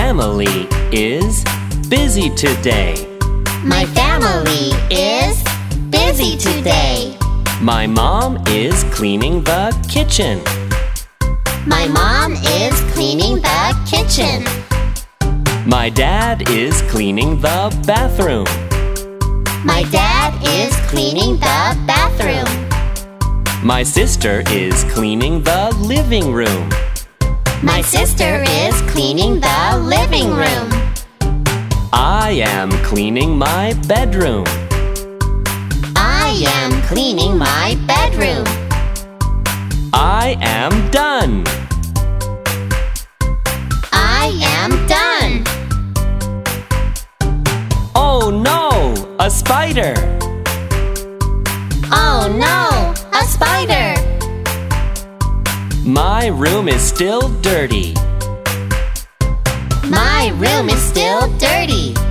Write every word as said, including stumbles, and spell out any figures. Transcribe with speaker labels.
Speaker 1: family is busy today.
Speaker 2: My family is busy today.
Speaker 1: My mom is cleaning the kitchen.
Speaker 2: My mom is cleaning the kitchen.
Speaker 1: My dad is cleaning the bathroom.
Speaker 2: My dad is cleaning the bathroom.
Speaker 1: My sister is cleaning the living room.
Speaker 2: My sister is cleaning the living room.
Speaker 1: I am cleaning my bedroom.
Speaker 2: I am cleaning my bedroom.
Speaker 1: I am done.
Speaker 2: I am done.
Speaker 1: Oh no, a spider!
Speaker 2: Oh no, a spider!
Speaker 1: My room is still dirty.
Speaker 2: My room is still dirty.